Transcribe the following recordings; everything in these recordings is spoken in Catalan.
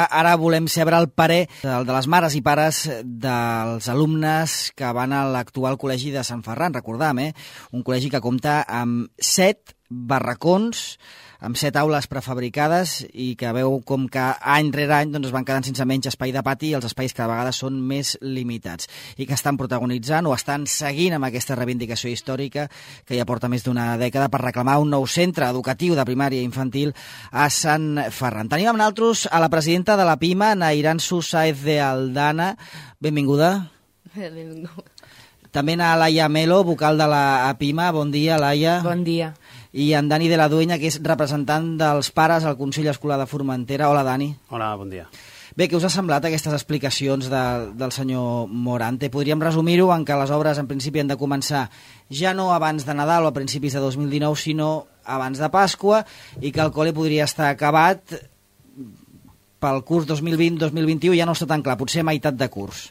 ara volem saber el parer de les mares i pares dels alumnes que van a l'actual col·legi de Sant Ferran. Recordam, un col·legi que compta amb 7 barracons, amb 7 aules prefabricades i que veu com que any rere any es van quedant sense menys espai de pati i els espais cada vegada són més limitats i que estan protagonitzant o estan seguint amb aquesta reivindicació històrica que ja porta més d'una dècada per reclamar un nou centre educatiu de primària i infantil a Sant Ferran. Tenim amb nosaltres a la presidenta de la PIMA, Nairansu Sáez de Aldana. Benvinguda. Benvinguda. També a Laia Melo, vocal de la PIMA. Bon dia, Laia. Bon dia. I en Dani de la Duenya, que és representant dels pares al Consell Escolar de Formentera. Hola, Dani. Hola, bon dia. Bé, què us ha semblat aquestes explicacions del senyor Morante? Podríem resumir-ho en que les obres en principi han de començar ja no abans de Nadal o a principis de 2019, sinó abans de Pasqua, i que el col·le podria estar acabat pel curs 2020-2021, ja no està tan clar, potser a meitat de curs.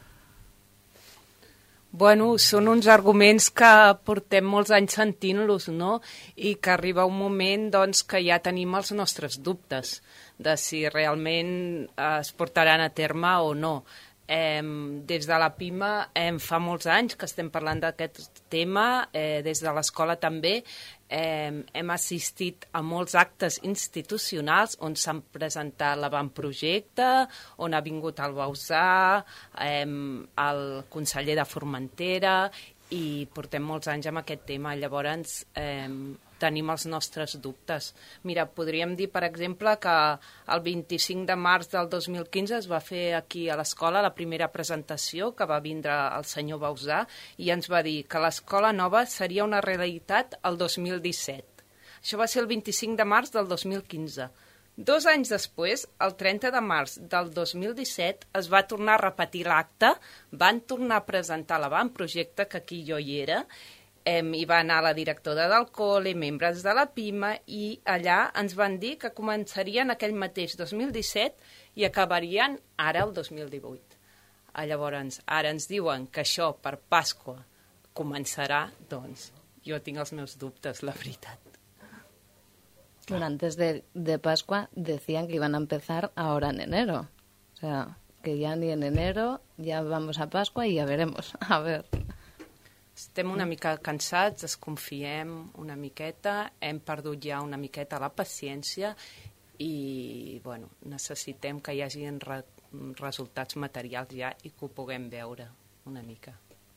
Bueno, són uns arguments que portem molts anys sentint-los, no? I que arriba un moment doncs, que ja tenim els nostres dubtes de si realment es portaran a terme o no. Des de la PIMA fa molts anys que estem parlant d'aquest tema, des de l'escola també hem assistit a molts actes institucionals on s'han presentat l'avantprojecte, on ha vingut el Bausà, el conseller de Formentera, i portem molts anys amb aquest tema. Llavors tenim els nostres dubtes. Mira, podríem dir, per exemple, que el 25 de març del 2015 es va fer aquí a l'escola la primera presentació, que va vindre el senyor Bausà, i ens va dir que l'escola nova seria una realitat el 2017. Això va ser el 25 de març del 2015. 2 anys després, el 30 de març del 2017, es va tornar a repetir l'acte, van tornar a presentar l'avantprojecte, que aquí jo hi era, hi va anar la directora del col·le, membres de la PIMA, i allà ens van dir que començarien aquell mateix 2017 i acabarien ara el 2018. Llavors, ara ens diuen que això per Pasqua començarà, doncs jo tinc els meus dubtes, la veritat. Bueno, antes de Pascua decían que iban a empezar ahora en enero. O sea, que ya ni en enero, ya vamos a Pascua y ya veremos. A ver. Estem una mica cansats, desconfiem una miqueta, hem perdut ja una miqueta la paciència i bueno, necessitem que hi hagi resultats materials ja i que ho puguem veure una mica.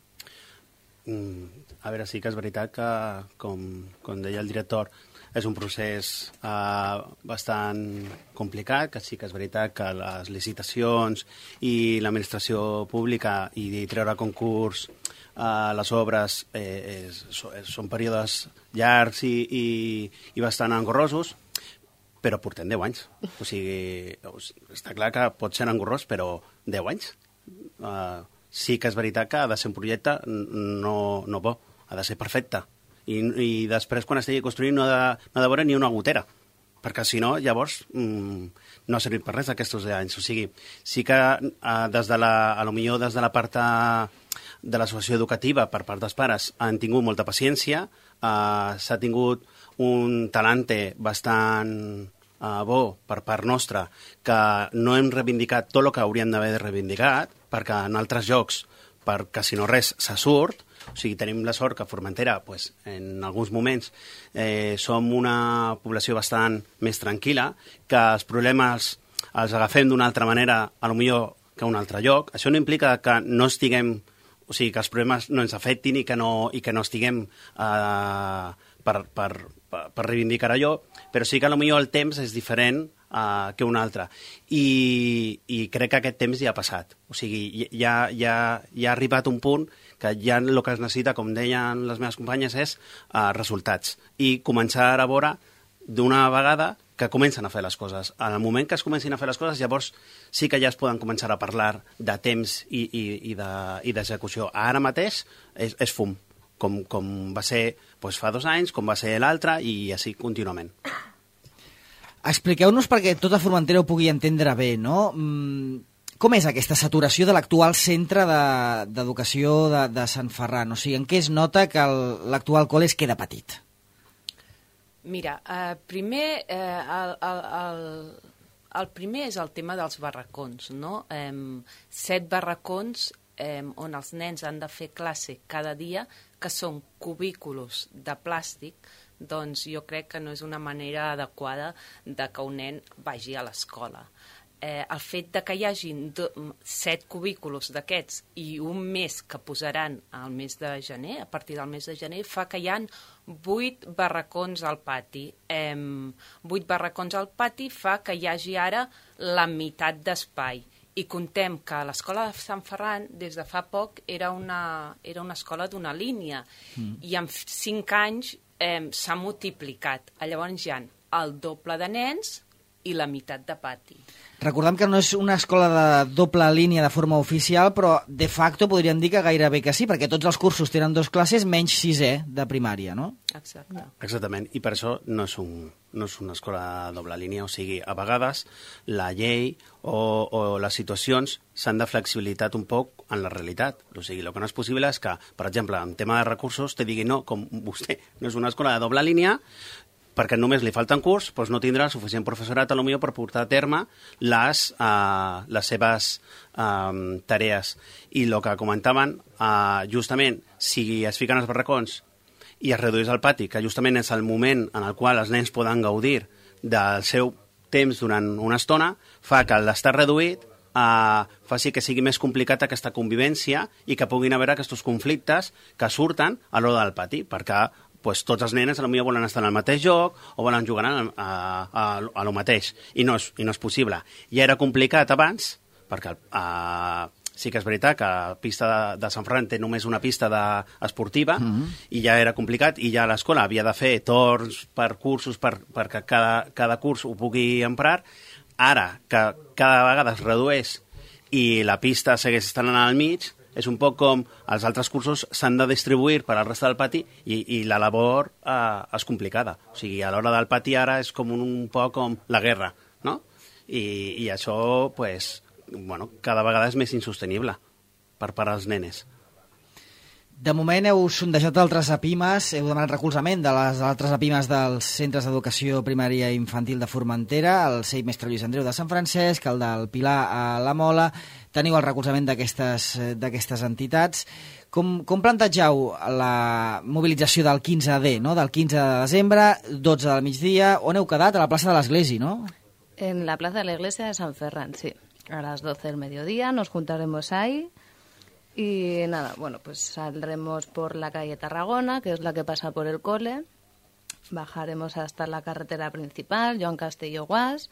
A veure, sí que és veritat que, com deia el director, és un procés bastant complicat, que sí que és veritat que les licitacions i l'administració pública i treure a concurs les obres són períodes llargs i bastant engorrosos, però portem 10 anys. O sigui, està clar que pot ser engorrós, però 10 anys. Sí que és veritat que ha de ser un projecte no bo, ha de ser perfecte. I després, quan estigui construint, no ha de veure ni una gotera, perquè si no, llavors no ha servit per res aquests 10 anys. O sigui, sí que potser des de la part de l'associació educativa, per part dels pares, han tingut molta paciència, s'ha tingut un talante bastant bo per part nostra, que no hem reivindicat tot el que hauríem d'haver reivindicat, perquè en altres llocs, perquè si no res, se surt. O sigui, tenim la sort que a Formentera, pues, en alguns moments, som una població bastant més tranquil·la, que els problemes els agafem d'una altra manera, a lo millor que a un altre lloc. Això no implica que no estiguem, o sigui, que els problemes no ens afectin i que no estiguem per reivindicar allò, però sí que a lo millor el temps és diferent que un altre. I crec que aquest temps ja ha passat. O sigui, ja ha arribat un punt que ja el que es necessita, com deien les meves companyes, és resultats. I començar a veure d'una vegada que comencen a fer les coses. En el moment que es comencin a fer les coses, llavors sí que ja es poden començar a parlar de temps i d'execució. Ara mateix és fum, com va ser fa 2 anys, com va ser l'altre, i així contínuament. Expliqueu-nos perquè tota Formentera ho pugui entendre bé, no? Com és aquesta saturació de l'actual centre d'educació de Sant Ferran? O sigui, en què es nota que l'actual col·le es queda petit? Mira, primer el primer és el tema dels barracons, no? 7 barracons on els nens han de fer classe cada dia, que són cubículos de plàstic, doncs jo crec que no és una manera adequada de que un nen vagi a l'escola. El fet de que hi hagin 7 cubículos d'aquests i un més que posaran al mes de gener, a partir del mes de gener, fa que hi ha 8 barracons al pati. 8 barracons al pati fa que hi hagi ara la meitat d'espai. I contem que l'escola de Sant Ferran, des de fa poc, era una escola d'una línia. I en 5 anys s'ha multiplicat. Llavors hi ha el doble de nens i la meitat de pati. Recordem que no és una escola de doble línia de forma oficial, però de facto podríem dir que gairebé que sí, perquè tots els cursos tenen 2 classes menys 6è de primària, no? Exacte. Exactament, i per això no és una escola de doble línia, o sigui, a vegades la llei o les situacions s'han de flexibilitat un poc en la realitat. O sigui, el que no és possible és que, per exemple, en tema de recursos, te digui no, com vostè no és una escola de doble línia, perquè només li falten curs, doncs no tindrà suficient professorat potser per portar a terme les seves tarees. I el que comentaven, justament, si es fiquen els barracons i es redueix el pati, que justament és el moment en el qual els nens poden gaudir del seu temps durant una estona, fa que l'estar reduït faci que sigui més complicat aquesta convivència i que puguin haver aquests conflictes que surten a l'hora del pati, perquè pues, tots els nenes potser volen estar en el mateix joc o volen jugar a lo mateix, i no és possible. Ja era complicat abans, perquè sí que és veritat que la pista de Sant Ferran té només una pista esportiva, i ja era complicat, i ja l'escola havia de fer torns per cursos perquè cada curs ho pugui emprar. Ara, que cada vegada es redueix i la pista segueix estant al mig, és un poc com els altres cursos s'han de distribuir per al resta del pati i la labor és complicada. O sigui, a l'hora del pati ara és com un poc com la guerra, no? I això, pues, bueno, cada vegada és més insostenible per part dels nenes. De moment heu sondejat altres APIMES, heu demanat recolzament de les altres APIMES dels centres d'educació primària i infantil de Formentera, el CEIP Mestre Lluís Andreu de Sant Francesc, el del Pilar a la Mola. Teniu el recolzament d'aquestes entitats. Com plantegeu la mobilització del 15D, no? Del 15 de desembre, 12 del migdia? On heu quedat? A la plaça de l'Església, ¿no? En la plaza de la iglesia de San Ferran, sí. A las 12 del mediodía nos juntaremos ahí. Y nada, bueno, pues saldremos por la calle Tarragona, que es la que pasa por el cole. Bajaremos hasta la carretera principal, Joan Castelló Guas.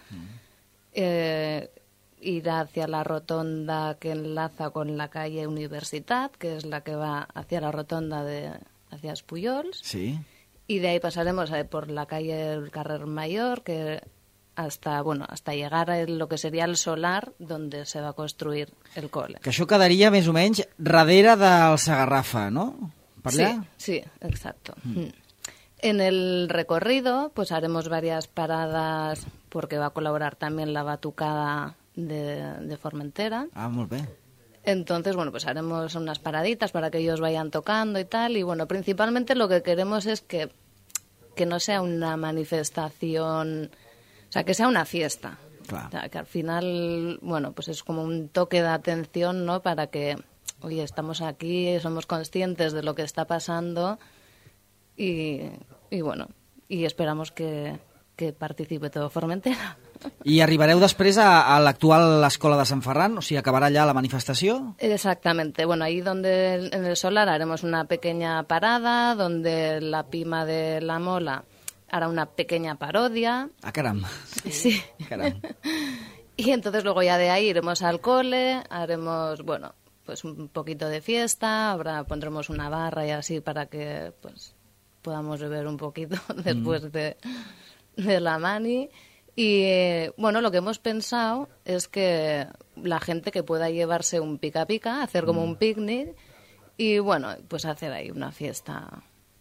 Irá hacia la rotonda que enlaza con la calle Universitat, que es la que va hacia la rotonda hacia Espullols. Sí. Y de ahí pasaremos por la calle del Carrer Mayor, que hasta llegar a lo que sería el solar donde se va a construir el cole. Que això quedaria més o menys darrere del Sagarrafa, ¿no? ¿Per allà? Sí, exacto. En el recorrido pues haremos varias paradas porque va a colaborar también la batucada de Formentera. Ah, molt bé. Entonces, bueno, pues haremos unas paraditas para que ellos vayan tocando y tal. Y bueno, principalmente lo que queremos es que no sea una manifestación... O sea, que sea una fiesta. Claro. O sea, que al final, bueno, pues es como un toque de atención, ¿no? Para que, oye, estamos aquí, somos conscientes de lo que está pasando y bueno, y esperamos que participe todo Formentera. I arribareu després a l'actual Escola de Sant Ferran? O sigui, acabarà allà la manifestació? Exactamente. Bueno, ahí donde en el solar haremos una pequeña parada, donde la Pima de la Mola hará una pequeña parodia. Ah, caram. Sí. Caram. Y entonces luego ya de ahí iremos al cole, haremos, bueno, pues un poquito de fiesta, pondremos una barra y así para que pues podamos beber un poquito después de la mani. Y bueno, lo que hemos pensado es que la gente que pueda llevarse un pica-pica, hacer como un picnic y bueno, pues hacer ahí una fiesta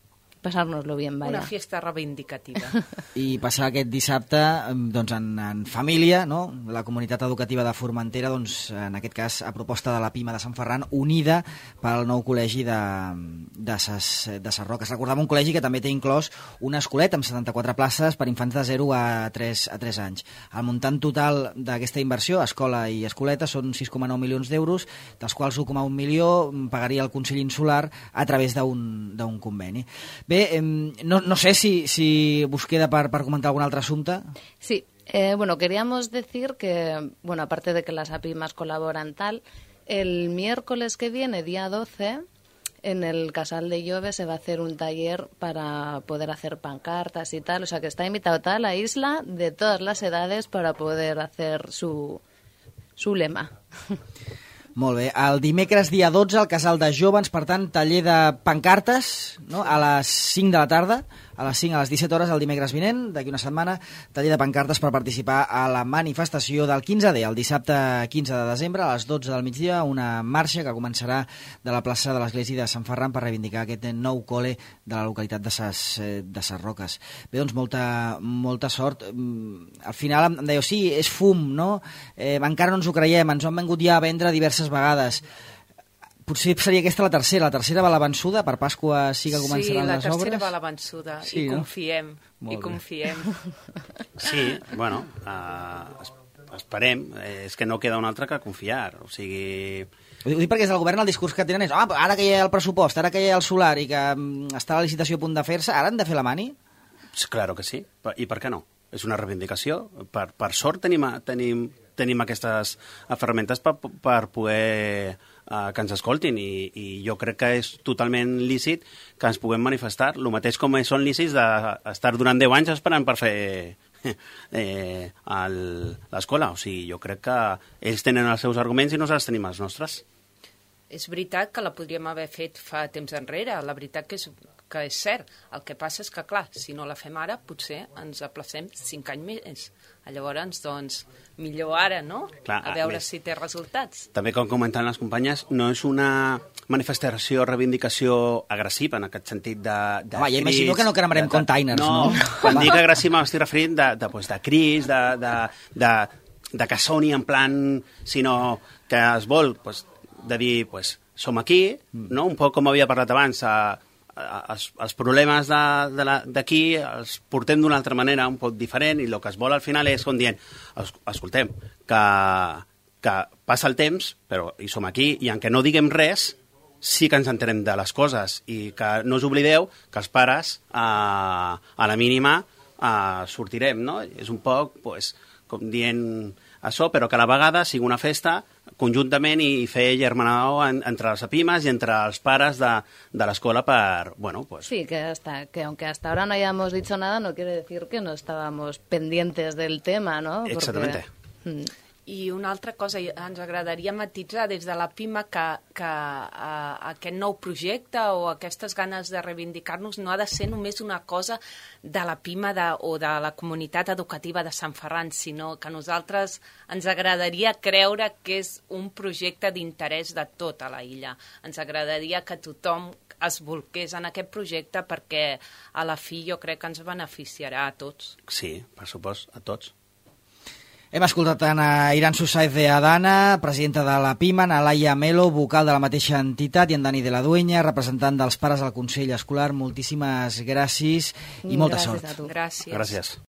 pasárnoslo bien, vaya. Una fiesta reivindicativa. I passar aquest dissabte doncs, en família, no? La comunitat educativa de Formentera, doncs, en aquest cas a proposta de la Pima de Sant Ferran, unida pel nou col·legi de Ses Roques. Recordem un col·legi que també té inclòs una escoleta amb 74 places per infants de 0 a 3 anys. El muntant total d'aquesta inversió, escola i escoleta, són 6,9 milions d'euros, dels quals 1,1 milió pagaria el Consell Insular a través d'un conveni. Bé, no sé si us queda per comentar algun altre assumpte. Sí, queríamos decir que, aparte de que las APIMAs colaboran tal, el miércoles que viene, día 12, en el Casal de Llove se va a hacer un taller para poder hacer pancartas y tal, o sea que está invitado toda la isla de todas las edades para poder hacer su lema. Molt bé. El dimecres dia 12 al Casal de Jóvens, per tant, taller de pancartes, no? A les 5 de la tarda, a les 5 a les 17 hores el dimecres vinent, d'aquí una setmana, taller de pancartes per participar a la manifestació del 15D, el dissabte 15 de desembre, a les 12 del migdia, una marxa que començarà de la plaça de l'Església de Sant Ferran per reivindicar aquest nou col·le de la localitat de Ses Roques. Bé, doncs molta sort. Al final em dèieu, sí, és fum, no? Encara no ens ho creiem, ens ho han vengut ja a vendre diverses vegades. Potser seria aquesta la tercera va la vençuda, per Pasqua sí que començaran les obres. Sí, la tercera va la vençuda, sí, i confiem, no? confiem. Sí, bueno, esperem, és que no queda un altre que confiar, o sigui... Ho dic perquè és el govern el discurs que tenen és ara que hi ha el pressupost, ara que hi ha el solar i que està la licitació a punt de fer-se, ara han de fer la mani? Claro que sí, i per què no? És una reivindicació, per sort tenim aquestes ferramentes per poder que ens escoltin i jo crec que és totalment lícit que ens puguem manifestar, el mateix com són lícits d'estar durant 10 anys esperant per fer l'escola, o sigui, jo crec que ells tenen els seus arguments i nosaltres tenim els nostres. És veritat que la podríem haver fet fa temps enrere, la veritat que és cert. El que passa és que, clar, si no la fem ara, potser ens aplacem 5 anys més. Llavors, doncs, millor ara, no? Clar, a veure si té resultats. També, com comenten les companyes, no és una manifestació, reivindicació agressiva, en aquest sentit de home, ja imagino que no cremarem containers, no? Quan dic agressiva m'estic referint de crits, de que soni en plan, sinó que es vol de dir, som aquí, no? Un poc com havia parlat abans, els problemes d'aquí els portem d'una altra manera, un poc diferent, i el que es vol al final és com dient, escoltem, que passa el temps, però hi som aquí, i en què no diguem res, sí que ens entenem de les coses, i que no us oblideu que els pares, a la mínima, sortirem, no? És un poc, com dient això, però que a la vegada sigui una festa conjuntament i fer germanado entre les APIMAs y entre los pares de l'escola per, Sí, que aunque hasta ahora no hayamos dicho nada, no quiere decir que no estábamos pendientes del tema, ¿no? Exactamente. I una altra cosa, ens agradaria matitzar des de la PIMA que aquest nou projecte o aquestes ganes de reivindicar-nos no ha de ser només una cosa de la PIMA o de la comunitat educativa de Sant Ferran, sinó que a nosaltres ens agradaria creure que és un projecte d'interès de tota la illa. Ens agradaria que tothom es volqués en aquest projecte perquè a la fi jo crec que ens beneficiarà a tots. Sí, per supost, a tots. Hem escoltat a Iran Susaez de Adana, presidenta de la PIMA, a Laia Melo, vocal de la mateixa entitat, i en Dani de la Dueña, representant dels pares al Consell Escolar. Moltíssimes gràcies i molta sort. Gràcies. Gràcies.